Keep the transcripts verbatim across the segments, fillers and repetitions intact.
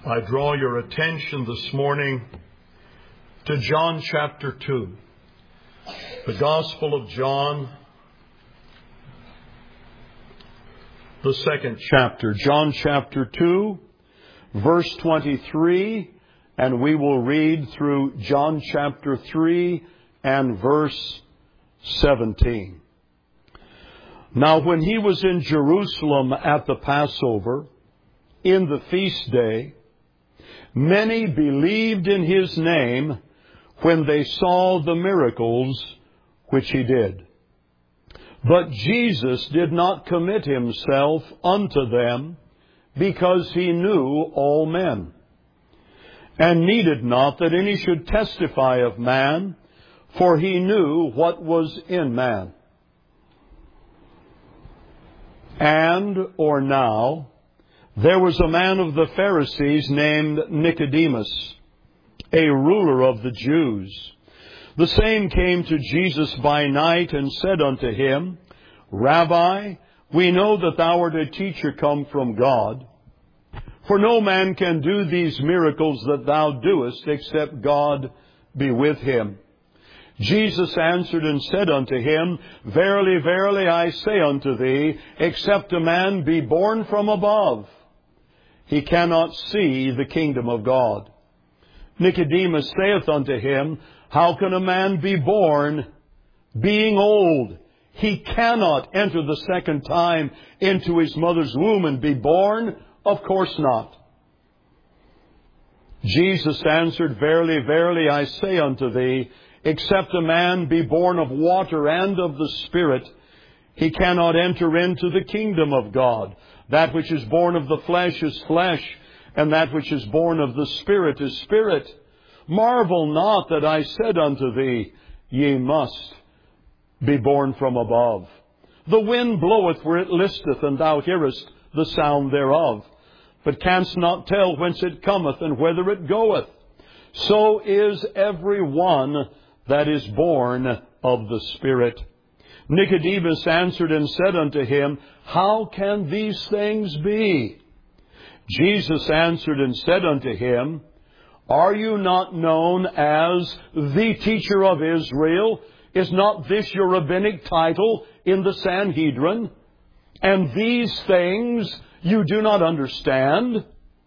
I draw your attention this morning to John chapter two. The Gospel of John, the second chapter. John chapter two, verse twenty-three, and we will read through John chapter three and verse seventeen. Now when he was in Jerusalem at the Passover, in the feast day, many believed in his name when they saw the miracles which he did. But Jesus did not commit himself unto them, because he knew all men, and needed not that any should testify of man, for he knew what was in man. And, or now, there was a man of the Pharisees named Nicodemus, a ruler of the Jews. The same came to Jesus by night and said unto him, Rabbi, we know that thou art a teacher come from God. For no man can do these miracles that thou doest, except God be with him. Jesus answered and said unto him, Verily, verily, I say unto thee, except a man be born from above, he cannot see the kingdom of God. Nicodemus saith unto him, How can a man be born, being old? He cannot enter the second time into his mother's womb and be born? Of course not. Jesus answered, Verily, verily, I say unto thee, except a man be born of water and of the Spirit, he cannot enter into the kingdom of God. That which is born of the flesh is flesh, and that which is born of the Spirit is spirit. Marvel not that I said unto thee, Ye must be born from above. The wind bloweth where it listeth, and thou hearest the sound thereof, but canst not tell whence it cometh and whither it goeth. So is every one that is born of the Spirit. Nicodemus answered and said unto him, How can these things be? Jesus answered and said unto him, Are you not known as the teacher of Israel? Is not this your rabbinic title in the Sanhedrin? And these things you do not understand?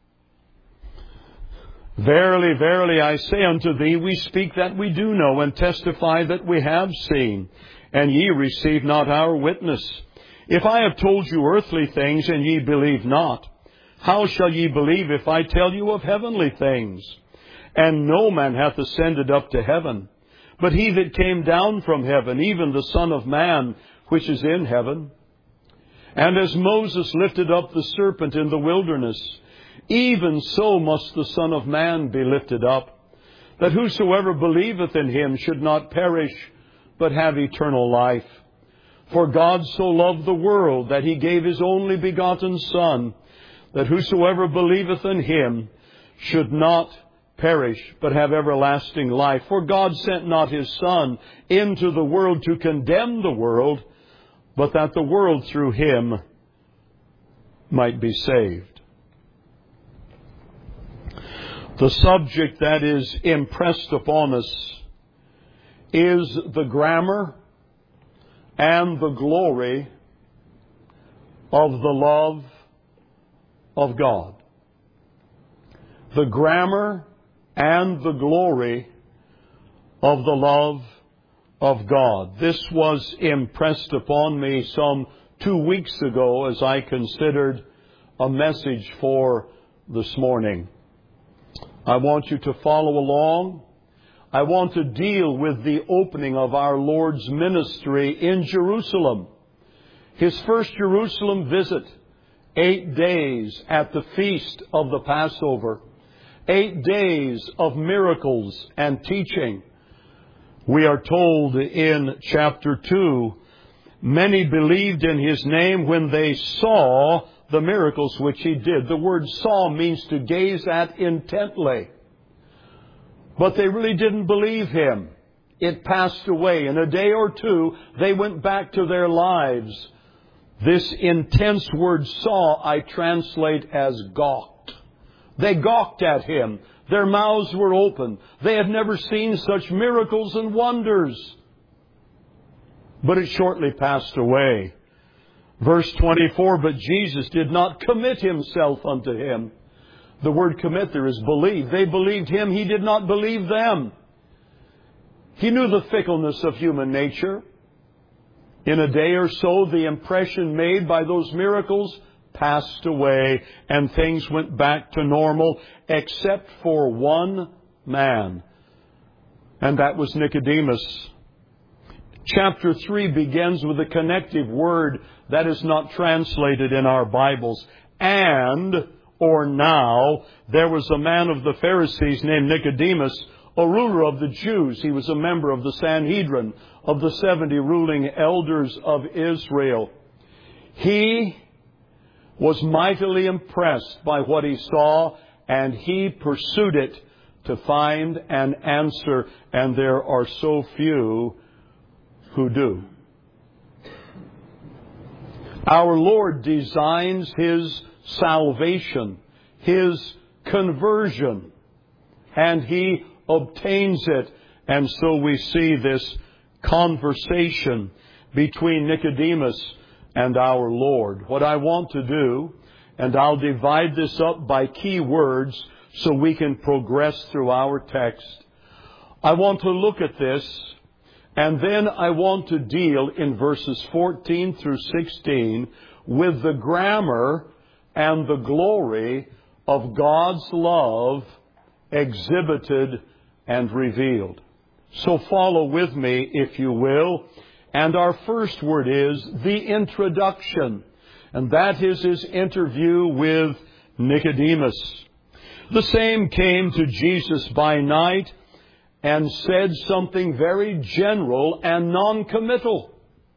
Verily, verily, I say unto thee, we speak that we do know, and testify that we have seen, and ye receive not our witness. If I have told you earthly things, and ye believe not, how shall ye believe if I tell you of heavenly things? And no man hath ascended up to heaven, but he that came down from heaven, even the Son of Man, which is in heaven. And as Moses lifted up the serpent in the wilderness, even so must the Son of Man be lifted up, that whosoever believeth in him should not perish, but have eternal life. For God so loved the world that he gave his only begotten Son, that whosoever believeth in him should not perish, but have everlasting life. For God sent not his Son into the world to condemn the world, but that the world through him might be saved. The subject that is impressed upon us is the grammar and the glory of the love of God. The grammar and the glory of the love of God. This was impressed upon me some two weeks ago as I considered a message for this morning. I want you to follow along. I want to deal with the opening of our Lord's ministry in Jerusalem. His first Jerusalem visit, eight days at the feast of the Passover, eight days of miracles and teaching. We are told in chapter two, many believed in his name when they saw the miracles which he did. The word saw means to gaze at intently. But they really didn't believe him. It passed away. In a day or two, they went back to their lives. This intense word saw I translate as gawked. They gawked at Him. Their mouths were open. They had never seen such miracles and wonders. But it shortly passed away. Verse twenty-four, but Jesus did not commit Himself unto him. The word commit there is believe. They believed Him. He did not believe them. He knew the fickleness of human nature. In a day or so, the impression made by those miracles passed away and things went back to normal, except for one man. And that was Nicodemus. Chapter three begins with a connective word that is not translated in our Bibles. And, or now, there was a man of the Pharisees named Nicodemus, a ruler of the Jews. He was a member of the Sanhedrin, of the seventy ruling elders of Israel. He was mightily impressed by what he saw, and he pursued it to find an answer, and there are so few who do. Our Lord designs His salvation, His conversion, and He obtains it. And so we see this conversation between Nicodemus and our Lord. What I want to do, and I'll divide this up by key words so we can progress through our text. I want to look at this, and then I want to deal in verses fourteen through sixteen with the grammar and the glory of God's love exhibited and revealed. So follow with me, if you will. And our first word is the introduction. And that is His interview with Nicodemus. The same came to Jesus by night and said something very general and non-committal.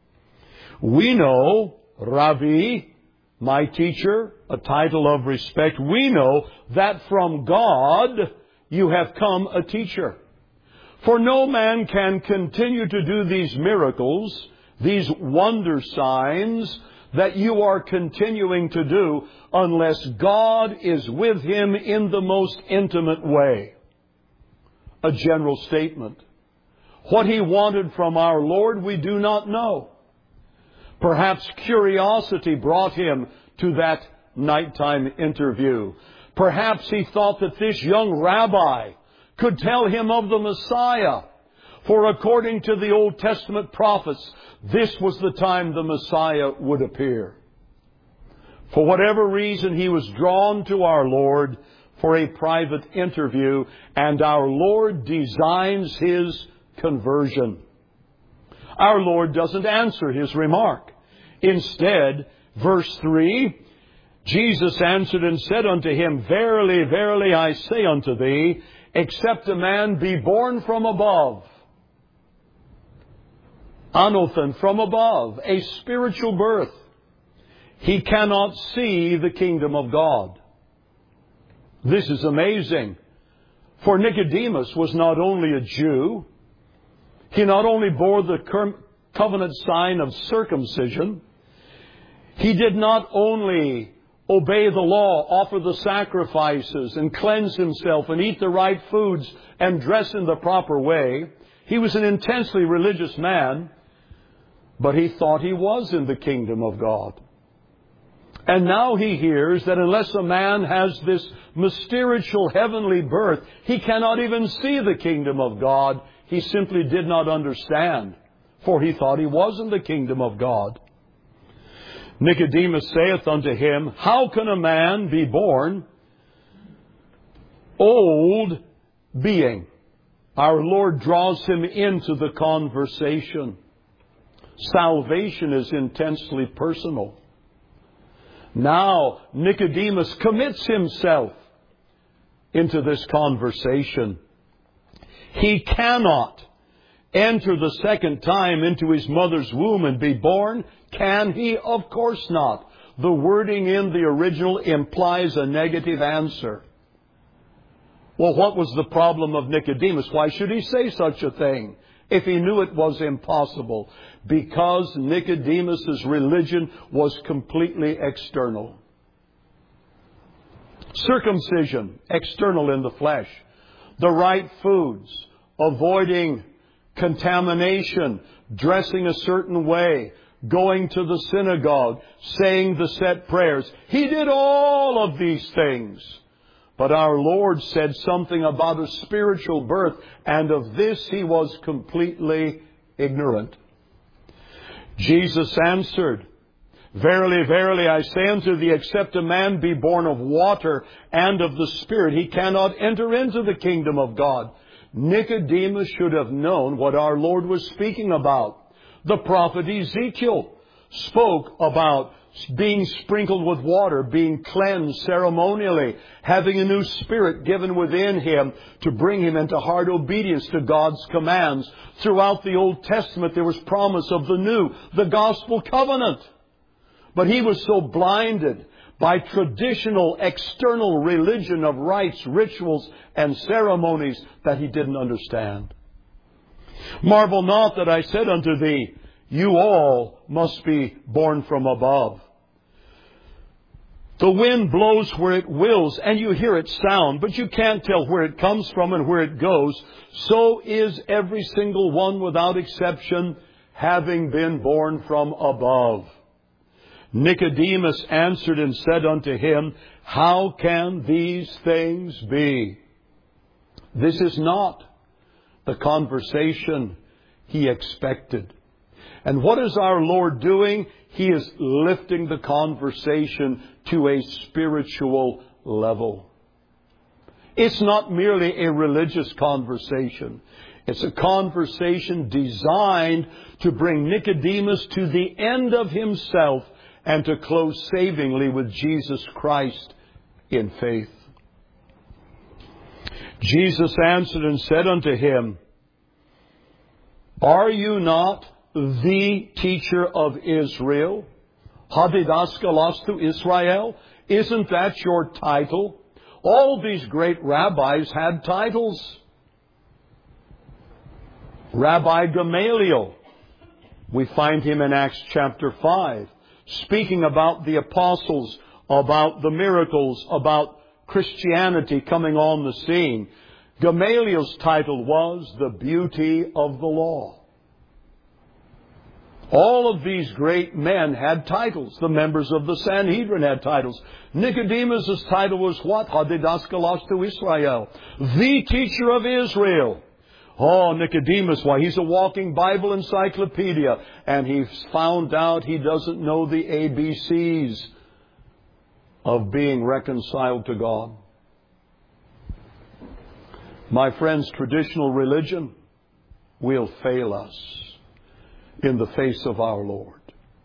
We know, Rabbi, my teacher, a title of respect, we know that from God you have come a teacher. For no man can continue to do these miracles, these wonder signs that you are continuing to do, unless God is with him in the most intimate way. A general statement. What He wanted from our Lord, we do not know. Perhaps curiosity brought Him to that nighttime interview. Perhaps He thought that this young rabbi could tell him of the Messiah. For according to the Old Testament prophets, this was the time the Messiah would appear. For whatever reason, he was drawn to our Lord for a private interview, and our Lord designs His conversion. Our Lord doesn't answer his remark. Instead, verse three, Jesus answered and said unto him, Verily, verily, I say unto thee, except a man be born from above, anothen, from above, a spiritual birth, he cannot see the kingdom of God. This is amazing. For Nicodemus was not only a Jew, he not only bore the covenant sign of circumcision, he did not only obey the law, offer the sacrifices, and cleanse himself, and eat the right foods, and dress in the proper way. He was an intensely religious man, but he thought he was in the kingdom of God. And now he hears that unless a man has this mysterious heavenly birth, he cannot even see the kingdom of God. He simply did not understand, for he thought he was in the kingdom of God. Nicodemus saith unto him, How can a man be born old being? Our Lord draws him into the conversation. Salvation is intensely personal. Now, Nicodemus commits himself into this conversation. He cannot enter the second time into his mother's womb and be born. Can he? Of course not. The wording in the original implies a negative answer. Well, what was the problem of Nicodemus? Why should he say such a thing if he knew it was impossible? Because Nicodemus's religion was completely external. Circumcision, external in the flesh. The right foods, avoiding contamination, dressing a certain way, going to the synagogue, saying the set prayers. He did all of these things. But our Lord said something about a spiritual birth, and of this He was completely ignorant. Jesus answered, Verily, verily, I say unto thee, except a man be born of water and of the Spirit, he cannot enter into the kingdom of God. Nicodemus should have known what our Lord was speaking about. The prophet Ezekiel spoke about being sprinkled with water, being cleansed ceremonially, having a new spirit given within him to bring him into hard obedience to God's commands. Throughout the Old Testament there was promise of the new, the gospel covenant. But he was so blinded by traditional external religion of rites, rituals, and ceremonies that he didn't understand. Marvel not that I said unto thee, you all must be born from above. The wind blows where it wills, and you hear its sound, but you can't tell where it comes from and where it goes. So is every single one without exception, having been born from above. Nicodemus answered and said unto him, How can these things be? This is not the conversation he expected. And what is our Lord doing? He is lifting the conversation to a spiritual level. It's not merely a religious conversation. It's a conversation designed to bring Nicodemus to the end of himself and to close savingly with Jesus Christ in faith. Jesus answered and said unto him, Are you not the teacher of Israel? Hadidaskalastu Israel? Isn't that your title? All these great rabbis had titles. Rabbi Gamaliel, we find him in Acts chapter five, speaking about the apostles, about the miracles, about Christianity coming on the scene. Gamaliel's title was the beauty of the law. All of these great men had titles. The members of the Sanhedrin had titles. Nicodemus' title was what? Hadidaskalastu Israel. The teacher of Israel. Oh, Nicodemus, why, he's a walking Bible encyclopedia. And he's found out he doesn't know the A B Cs of being reconciled to God. My friends, traditional religion will fail us in the face of our Lord.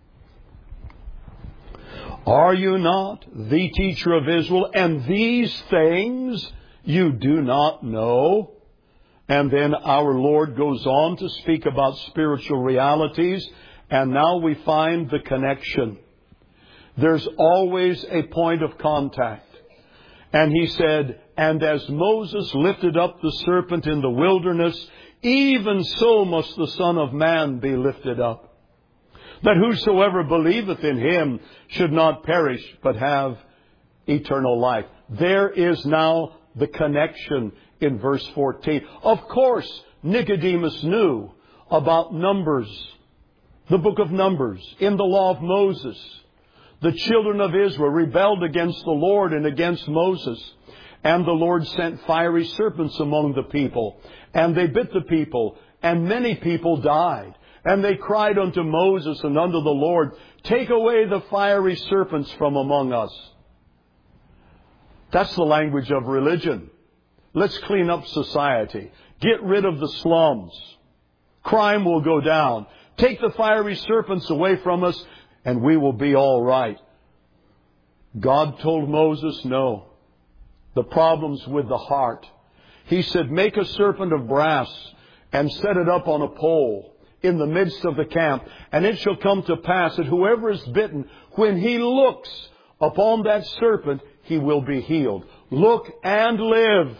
Are you not the teacher of Israel, and these things you do not know? And then our Lord goes on to speak about spiritual realities, and now we find the connection. There's always a point of contact. And he said, And as Moses lifted up the serpent in the wilderness, even so must the Son of Man be lifted up, that whosoever believeth in him should not perish, but have eternal life. There is now the connection in verse fourteen. Of course, Nicodemus knew about Numbers, the book of Numbers, in the law of Moses. The children of Israel rebelled against the Lord and against Moses. And the Lord sent fiery serpents among the people. And they bit the people. And many people died. And they cried unto Moses and unto the Lord, Take away the fiery serpents from among us. That's the language of religion. Let's clean up society. Get rid of the slums. Crime will go down. Take the fiery serpents away from us, and we will be all right. God told Moses, no. The problem's with the heart. He said, Make a serpent of brass and set it up on a pole in the midst of the camp. And it shall come to pass that whoever is bitten, when he looks upon that serpent, he will be healed. Look and live.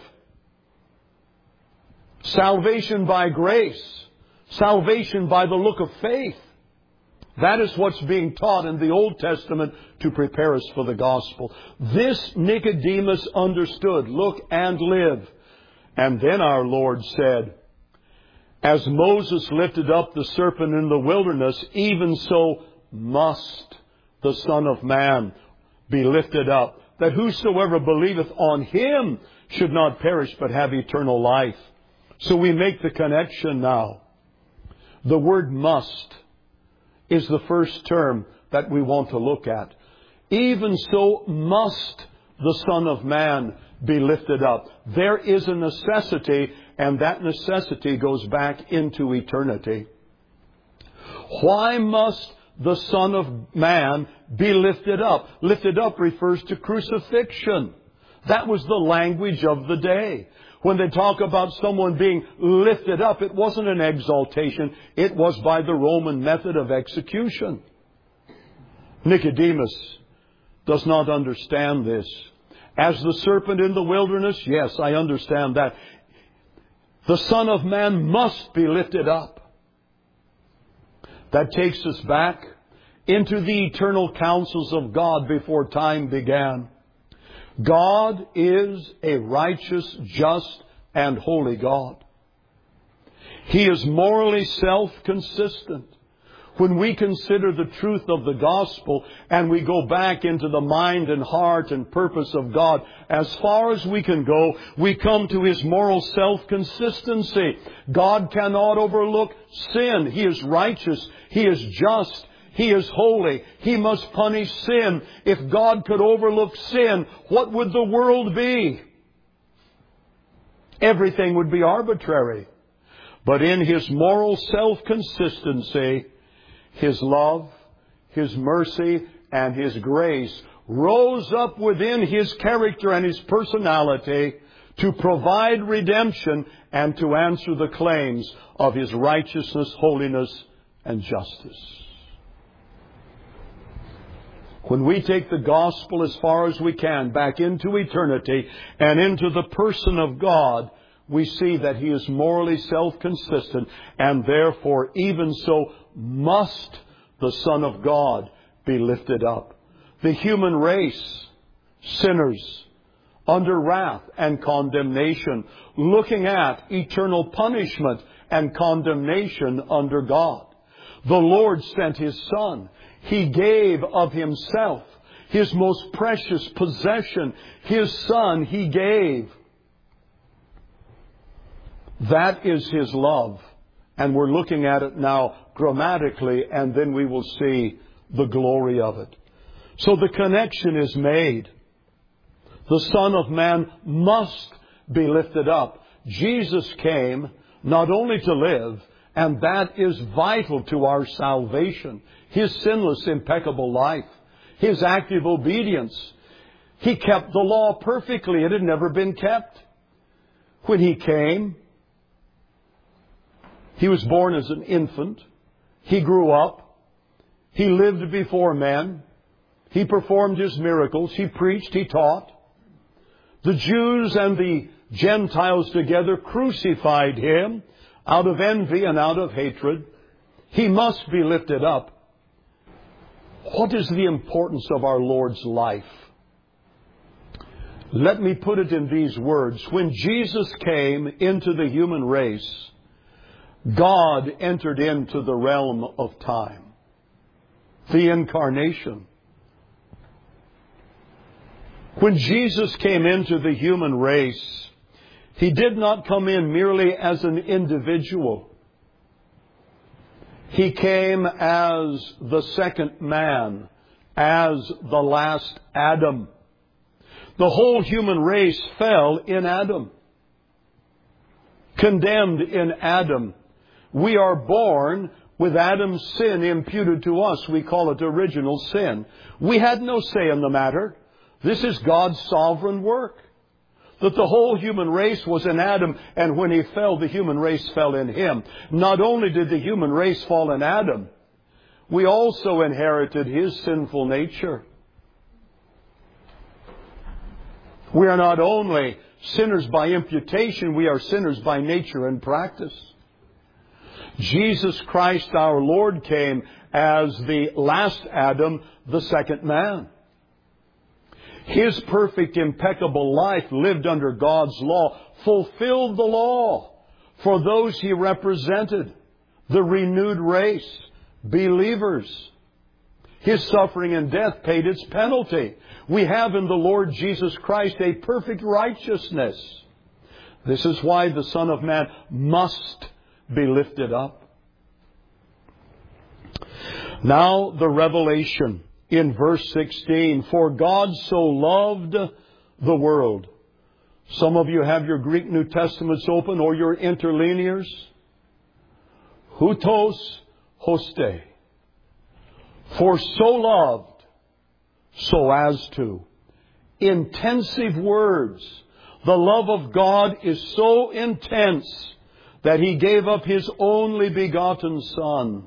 Salvation by grace. Salvation by the look of faith. That is what's being taught in the Old Testament to prepare us for the gospel. This Nicodemus understood. Look and live. And then our Lord said, as Moses lifted up the serpent in the wilderness, even so must the Son of Man be lifted up, that whosoever believeth on Him should not perish but have eternal life. So we make the connection now. The word must is the first term that we want to look at. Even so must the Son of Man be lifted up. There is a necessity, and that necessity goes back into eternity. Why must the Son of Man be lifted up? Lifted up refers to crucifixion. That was the language of the day. When they talk about someone being lifted up, it wasn't an exaltation. It was by the Roman method of execution. Nicodemus does not understand this. As the serpent in the wilderness, yes, I understand that. The Son of Man must be lifted up. That takes us back into the eternal counsels of God before time began. God is a righteous, just, and holy God. He is morally self-consistent. When we consider the truth of the gospel and we go back into the mind and heart and purpose of God, as far as we can go, we come to His moral self-consistency. God cannot overlook sin. He is righteous. He is just. He is holy. He must punish sin. If God could overlook sin, what would the world be? Everything would be arbitrary. But in His moral self-consistency, His love, His mercy, and His grace rose up within His character and His personality to provide redemption and to answer the claims of His righteousness, holiness, and justice. When we take the gospel as far as we can back into eternity and into the person of God, we see that He is morally self-consistent, and therefore even so must the Son of God be lifted up. The human race, sinners, under wrath and condemnation, looking at eternal punishment and condemnation under God. The Lord sent His Son. He gave of Himself, His most precious possession, His Son He gave. That is His love. And we're looking at it now grammatically, and then we will see the glory of it. So the connection is made. The Son of Man must be lifted up. Jesus came not only to live, and that is vital to our salvation. His sinless, impeccable life. His active obedience. He kept the law perfectly. It had never been kept. When He came, He was born as an infant. He grew up. He lived before men. He performed His miracles. He preached. He taught. The Jews and the Gentiles together crucified Him out of envy and out of hatred. He must be lifted up. What is the importance of our Lord's life? Let me put it in these words. When Jesus came into the human race, God entered into the realm of time. The incarnation. When Jesus came into the human race, He did not come in merely as an individual. He came as the second man, as the last Adam. The whole human race fell in Adam. Condemned in Adam. We are born with Adam's sin imputed to us. We call it original sin. We had no say in the matter. This is God's sovereign work. That the whole human race was in Adam, and when he fell, the human race fell in him. Not only did the human race fall in Adam, we also inherited his sinful nature. We are not only sinners by imputation, we are sinners by nature and practice. Jesus Christ our Lord came as the last Adam, the second man. His perfect, impeccable life lived under God's law fulfilled the law for those He represented, the renewed race, believers. His suffering and death paid its penalty. We have in the Lord Jesus Christ a perfect righteousness. This is why the Son of Man must be lifted up. Now the revelation in verse sixteen. For God so loved the world. Some of you have your Greek New Testaments open or your interlinears. Hutos hoste. For so loved, so as to. Intensive words. The love of God is so intense that He gave up His only begotten Son.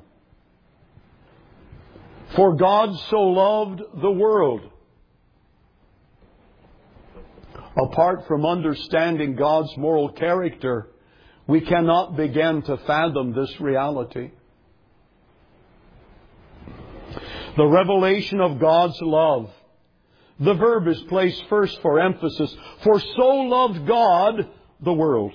For God so loved the world. Apart from understanding God's moral character, we cannot begin to fathom this reality. The revelation of God's love. The verb is placed first for emphasis. For so loved God the world.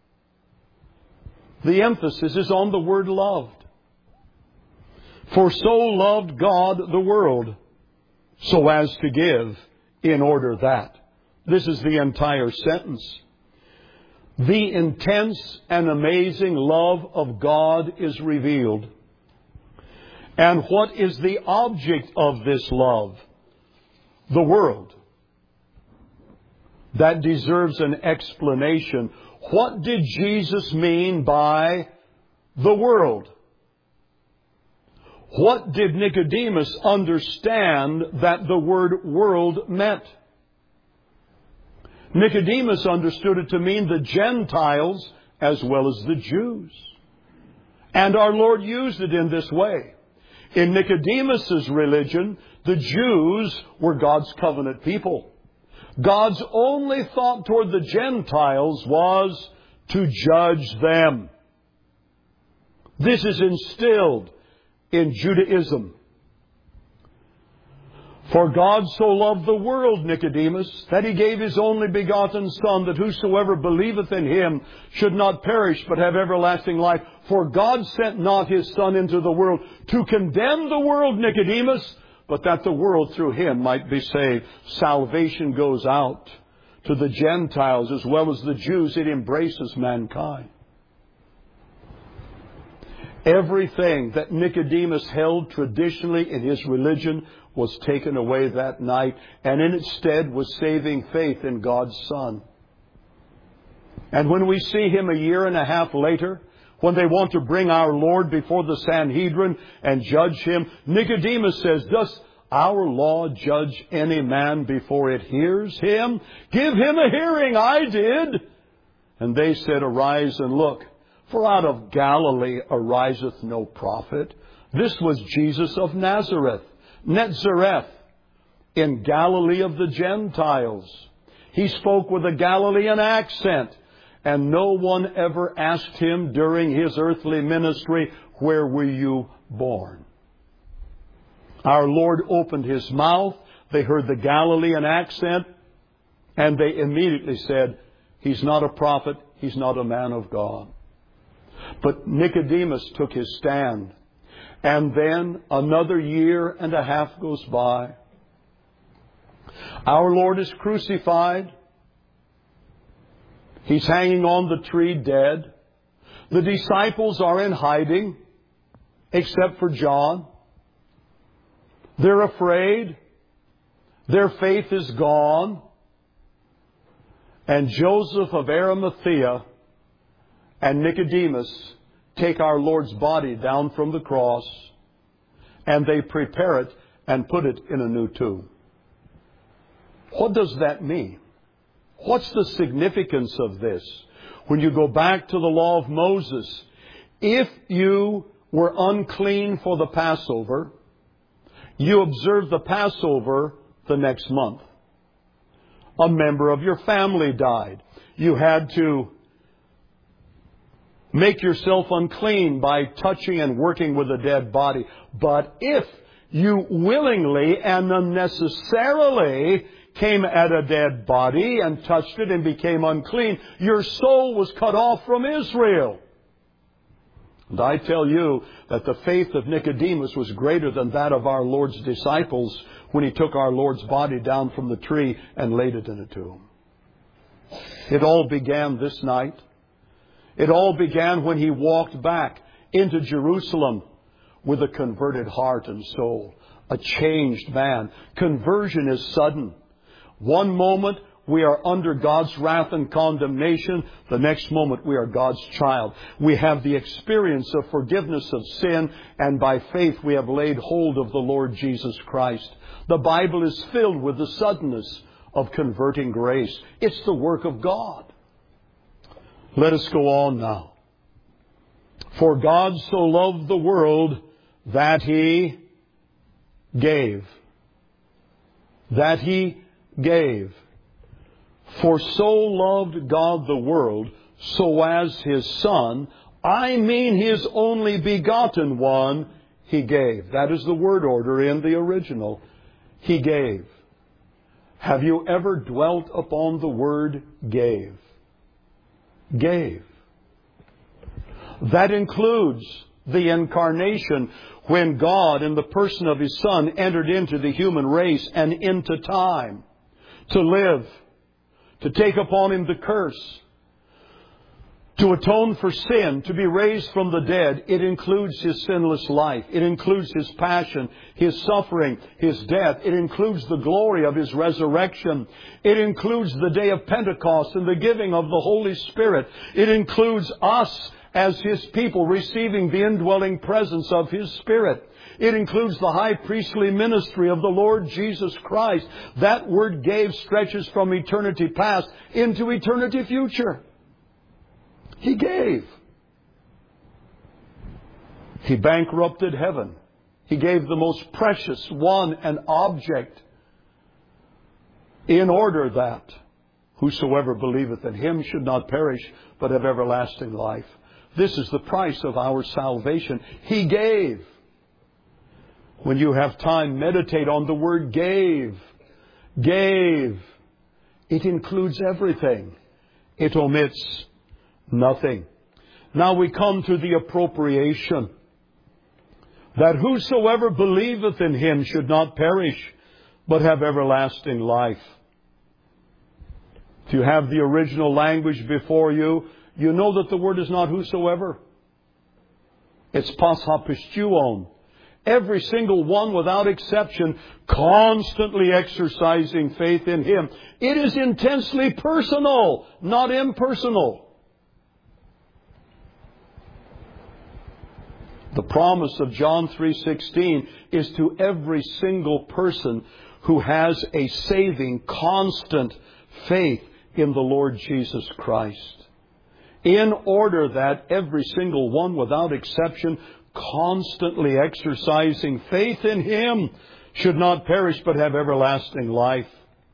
The emphasis is on the word loved. For so loved God the world, so as to give, in order that. This is the entire sentence. The intense and amazing love of God is revealed. And what is the object of this love? The world. That deserves an explanation. What did Jesus mean by the world? What did Nicodemus understand that the word world meant? Nicodemus understood it to mean the Gentiles as well as the Jews. And our Lord used it in this way. In Nicodemus's religion, the Jews were God's covenant people. God's only thought toward the Gentiles was to judge them. This is instilled in Judaism. For God so loved the world, Nicodemus, that He gave His only begotten Son, that whosoever believeth in Him should not perish, but have everlasting life. For God sent not His Son into the world to condemn the world, Nicodemus, but that the world through Him might be saved. Salvation goes out to the Gentiles as well as the Jews. It embraces mankind. Everything that Nicodemus held traditionally in his religion was taken away that night, and in its stead was saving faith in God's Son. And when we see him a year and a half later, when they want to bring our Lord before the Sanhedrin and judge Him, Nicodemus says, does our law judge any man before it hears him? Give him a hearing, I did. And they said, arise and look. For out of Galilee ariseth no prophet. This was Jesus of Nazareth, Netzareth, in Galilee of the Gentiles. He spoke with a Galilean accent, and no one ever asked Him during His earthly ministry, where were you born? Our Lord opened His mouth. They heard the Galilean accent, and they immediately said, He's not a prophet, He's not a man of God. But Nicodemus took his stand. And then another year and a half goes by. Our Lord is crucified. He's hanging on the tree dead. The disciples are in hiding, except for John. They're afraid. Their faith is gone. And Joseph of Arimathea and Nicodemus take our Lord's body down from the cross, and they prepare it and put it in a new tomb. What does that mean? What's the significance of this? When you go back to the law of Moses, if you were unclean for the Passover, you observed the Passover the next month. A member of your family died. You had to make yourself unclean by touching and working with a dead body. But if you willingly and unnecessarily came at a dead body and touched it and became unclean, your soul was cut off from Israel. And I tell you that the faith of Nicodemus was greater than that of our Lord's disciples when he took our Lord's body down from the tree and laid it in a tomb. It all began this night. It all began when he walked back into Jerusalem with a converted heart and soul, a changed man. Conversion is sudden. One moment we are under God's wrath and condemnation. The next moment we are God's child. We have the experience of forgiveness of sin, and by faith we have laid hold of the Lord Jesus Christ. The Bible is filled with the suddenness of converting grace. It's the work of God. Let us go on now. For God so loved the world that He gave. That He gave. For so loved God the world, so as His Son, I mean His only begotten one, He gave. That is the word order in the original. He gave. Have you ever dwelt upon the word gave? Gave. That includes the incarnation, when God, in the person of His Son, entered into the human race and into time to live, to take upon Him the curse, to atone for sin, to be raised from the dead. It includes His sinless life. It includes His passion, His suffering, His death. It includes the glory of His resurrection. It includes the day of Pentecost and the giving of the Holy Spirit. It includes us as His people receiving the indwelling presence of His Spirit. It includes the high priestly ministry of the Lord Jesus Christ. That word gave stretches from eternity past into eternity future. He gave. He bankrupted heaven. He gave the most precious one and object, in order that whosoever believeth in Him should not perish, but have everlasting life. This is the price of our salvation. He gave. When you have time, meditate on the word gave. Gave. It includes everything. It omits nothing. Now we come to the appropriation. That whosoever believeth in Him should not perish, but have everlasting life. If you have the original language before you, you know that the word is not whosoever. It's pas hapistuon. Every single one without exception, constantly exercising faith in Him. It is intensely personal, not impersonal. The promise of John three sixteen is to every single person who has a saving, constant faith in the Lord Jesus Christ. In order that every single one without exception, constantly exercising faith in Him, should not perish but have everlasting life.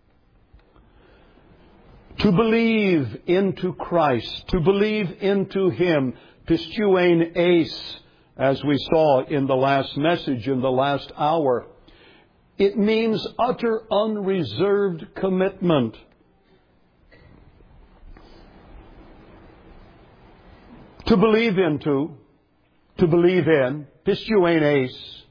To believe into Christ, to believe into Him, pistuein eis, as we saw in the last message, in the last hour, it means utter unreserved commitment. To believe into, to believe in, pistuein eis,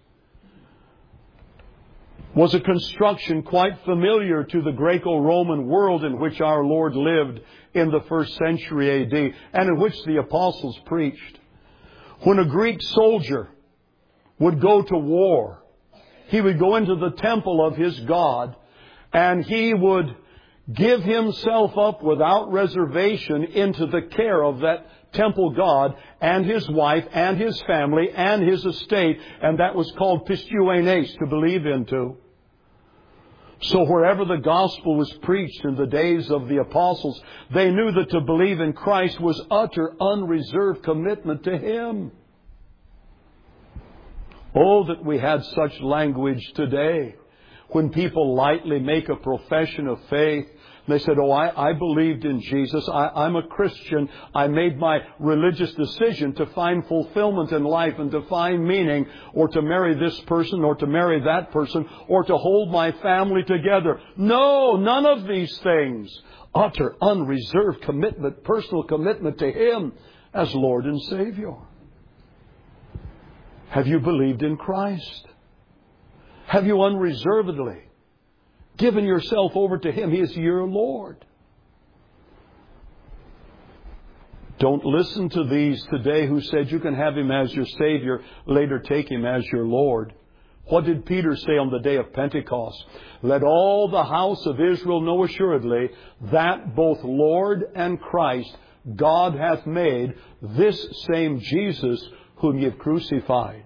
was a construction quite familiar to the Greco-Roman world in which our Lord lived in the first century A D, and in which the apostles preached. When a Greek soldier would go to war, he would go into the temple of his God, and he would give himself up without reservation into the care of that temple god and his wife and his family and his estate, and that was called pistuein eis, to believe into. So wherever the gospel was preached in the days of the apostles, they knew that to believe in Christ was utter, unreserved commitment to Him. Oh, that we had such language today. when people lightly make a profession of faith. They said, oh, I, I believed in Jesus. I, I'm a Christian. I made my religious decision to find fulfillment in life and to find meaning, or to marry this person or to marry that person, or to hold my family together. No, none of these things. Utter, unreserved commitment, personal commitment to Him as Lord and Savior. Have you believed in Christ? Have you unreservedly given yourself over to Him? He is your Lord. Don't listen to these today who said you can have Him as your Savior, later take Him as your Lord. What did Peter say on the day of Pentecost? Let all the house of Israel know assuredly that both Lord and Christ God hath made, this same Jesus whom ye have crucified.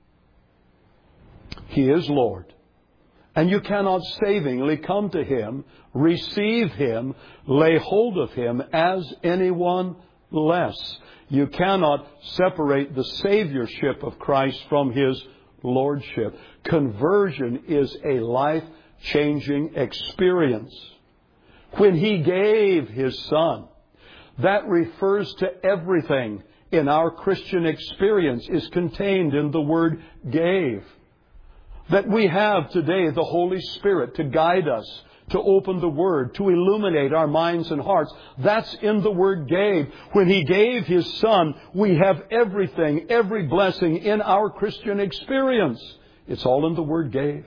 He is Lord. And you cannot savingly come to Him, receive Him, lay hold of Him as anyone less. You cannot separate the Saviorship of Christ from His Lordship. Conversion is a life-changing experience. When He gave His Son, that refers to everything in our Christian experience is contained in the word gave. That we have today the Holy Spirit to guide us, to open the Word, to illuminate our minds and hearts. That's in the word gave. When He gave His Son, we have everything, every blessing in our Christian experience. It's all in the word gave.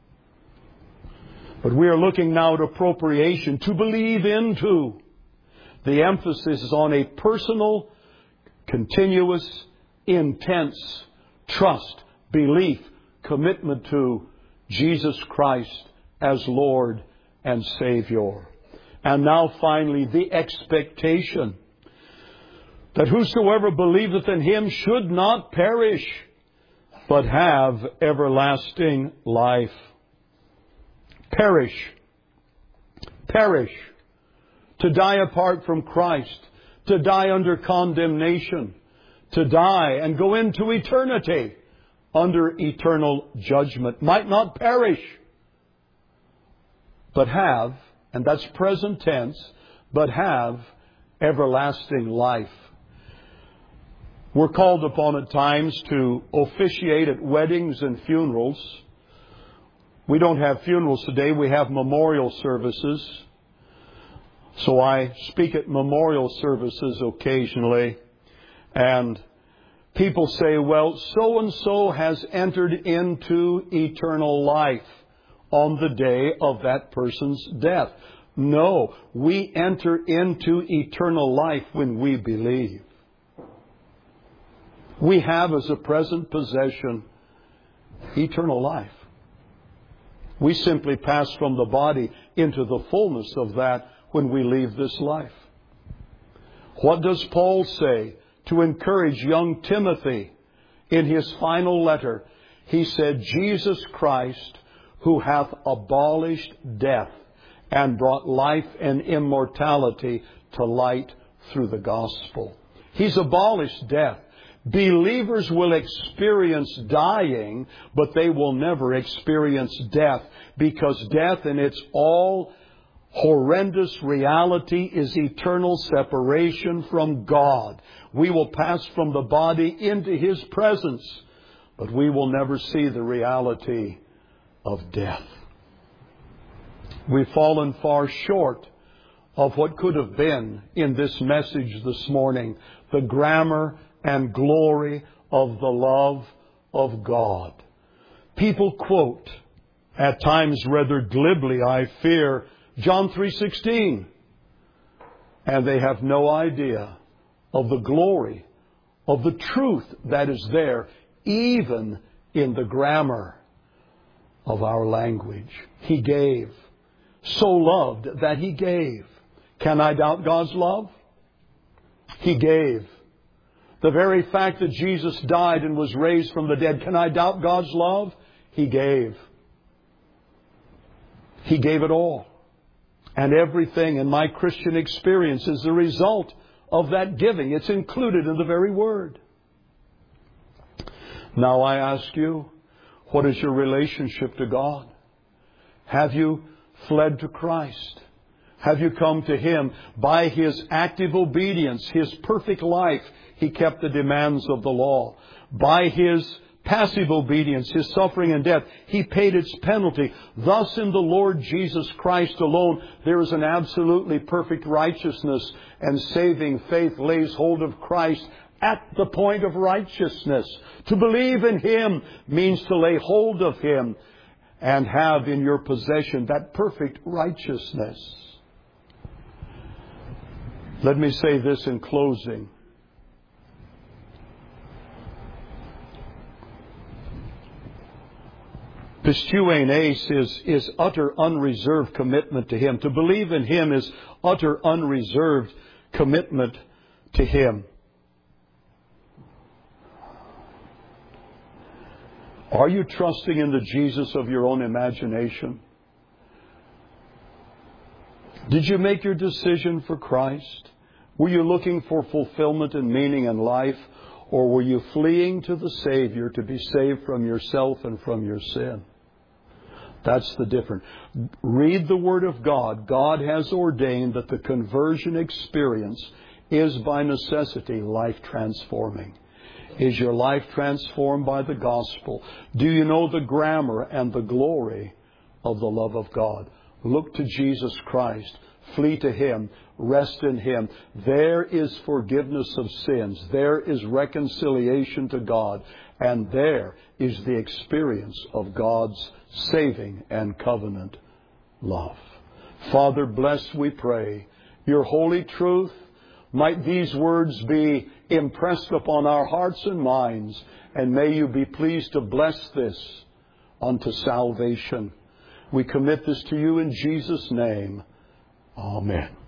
But we are looking now at appropriation, to believe into. The emphasis is on a personal, continuous, intense trust, belief, commitment to Jesus Christ as Lord and Savior. And now finally, the expectation that whosoever believeth in Him should not perish, but have everlasting life. Perish. Perish. To die apart from Christ. To die under condemnation. To die and go into eternity under eternal judgment. Might not perish, but have, and that's present tense, but have everlasting life. We're called upon at times to officiate at weddings and funerals. We don't have funerals today, we have memorial services. So I speak at memorial services occasionally, and people say, well, so-and-so has entered into eternal life on the day of that person's death. No, we enter into eternal life when we believe. We have as a present possession eternal life. We simply pass from the body into the fullness of that when we leave this life. What does Paul say to encourage young Timothy in his final letter? He said, Jesus Christ, who hath abolished death and brought life and immortality to light through the gospel. He's abolished death. Believers will experience dying, but they will never experience death, because death in its all horrendous reality is eternal separation from God. We will pass from the body into His presence, but we will never see the reality of death. We've fallen far short of what could have been in this message this morning, the grammar and glory of the love of God. People quote, at times rather glibly, I fear, John three sixteen, and they have no idea of the glory, of the truth that is there, even in the grammar of our language. He gave. So loved that He gave. Can I doubt God's love? He gave. The very fact that Jesus died and was raised from the dead, can I doubt God's love? He gave. He gave it all. And everything in my Christian experience is the result of that giving. It's included in the very word. Now I ask you, what is your relationship to God? Have you fled to Christ? Have you come to Him? By His active obedience, His perfect life, He kept the demands of the law. By His passive obedience, His suffering and death, He paid its penalty. Thus in the Lord Jesus Christ alone, there is an absolutely perfect righteousness, and saving faith lays hold of Christ at the point of righteousness. To believe in Him means to lay hold of Him and have in your possession that perfect righteousness. Let me say this in closing. Pistuain eis is, is utter unreserved commitment to Him. To believe in Him is utter unreserved commitment to Him. Are you trusting in the Jesus of your own imagination? Did you make your decision for Christ? Were you looking for fulfillment and meaning in life? Or were you fleeing to the Savior to be saved from yourself and from your sin? That's the difference. Read the Word of God. God has ordained that the conversion experience is by necessity life transforming. Is your life transformed by the gospel? Do you know the grammar and the glory of the love of God? Look to Jesus Christ. Flee to Him. Rest in Him. There is forgiveness of sins. There is reconciliation to God. And there is the experience of God's saving and covenant love. Father, bless, we pray, your holy truth. Might these words be impressed upon our hearts and minds, and may you be pleased to bless this unto salvation. We commit this to you in Jesus' name. Amen.